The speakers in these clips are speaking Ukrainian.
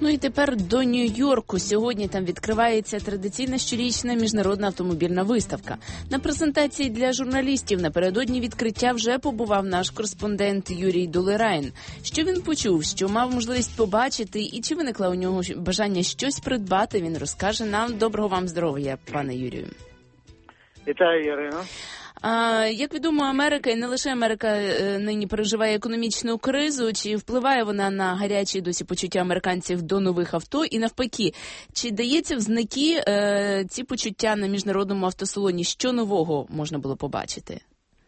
Ну і тепер до Нью-Йорку. Сьогодні там відкривається традиційна щорічна міжнародна автомобільна виставка. На презентації для журналістів напередодні відкриття вже побував наш кореспондент Юрій Долерайн. Що він почув, що мав можливість побачити і чи виникло у нього бажання щось придбати, він розкаже нам. Доброго вам здоров'я, пане Юрію. Вітаю, Ірино. Як відомо, Америка, і не лише Америка, нині переживає економічну кризу. Чи впливає вона на гарячі досі почуття американців до нових авто? І навпаки, чи дається в знаки ці почуття на міжнародному автосалоні? Що нового можна було побачити?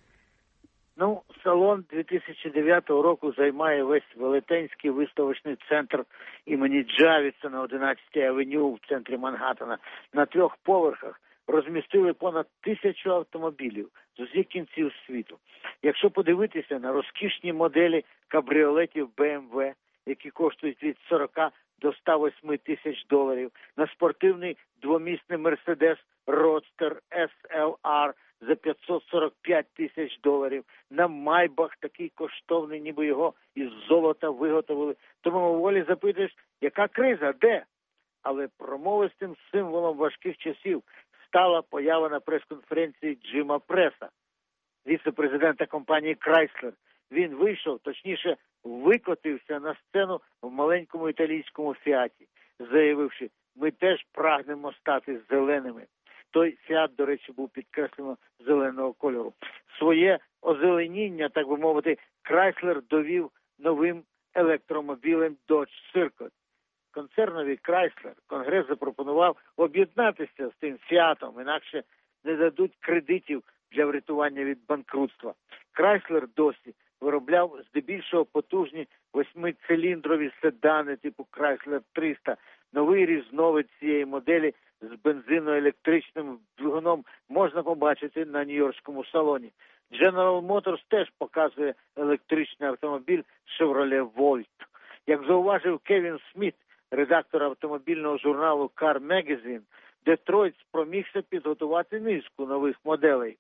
Ну, салон 2009 року займає весь велетенський виставочний центр імені Джавіса на 11-й авеню в центрі Манхаттена на 3 поверхах. Розмістили понад 1000 автомобілів з усіх кінців світу. Якщо подивитися на розкішні моделі кабріолетів BMW, які коштують від 40 до 108 тисяч доларів, на спортивний двомісний Mercedes Roadster SLR за 545 тисяч доларів, на Майбах такий коштовний, ніби його із золота виготовили, то мимоволі запитуєш, яка криза, де? Але промовистим символом важких часів стала поява на прес-конференції Джима Преса, віце-президента компанії Chrysler. Він вийшов, точніше, викотився на сцену в маленькому італійському Фіаті, заявивши, ми теж прагнемо стати зеленими. Той Фіат, до речі, був підкреслено зеленого кольору. Своє озеленіння, так би мовити, Chrysler довів новим електромобілем Dodge Circuit. Концернові Chrysler Конгрес запропонував об'єднатися з тим Фіатом, інакше не дадуть кредитів для врятування від банкрутства. Chrysler досі виробляв здебільшого потужні 8-циліндрові седани типу Chrysler 300. Новий різновид цієї моделі з бензиноелектричним двигуном можна побачити на Нью-Йоркському салоні. General Motors теж показує електричний автомобіль Chevrolet Volt. Як зауважив Кевін Сміт, редактор автомобільного журналу Car Magazine, Детройт спромігся підготувати низку нових моделей.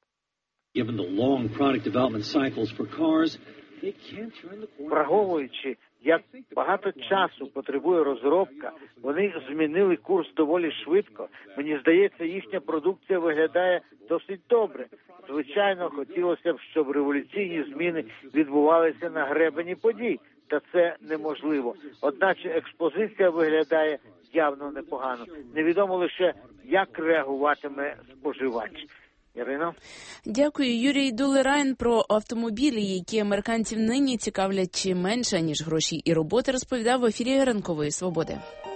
Враховуючи, як багато часу потребує розробка, вони змінили курс доволі швидко. Мені здається, їхня продукція виглядає досить добре. Звичайно, хотілося б, щоб революційні зміни відбувалися на гребені подій. Та це неможливо. Одначе експозиція виглядає явно непогано. Невідомо лише, як реагуватиме споживач. Ірино? Дякую. Юрій Долерайн про автомобілі, які американців нині цікавлять чи менше, ніж гроші і роботи, розповідав в ефірі «Ранкової свободи».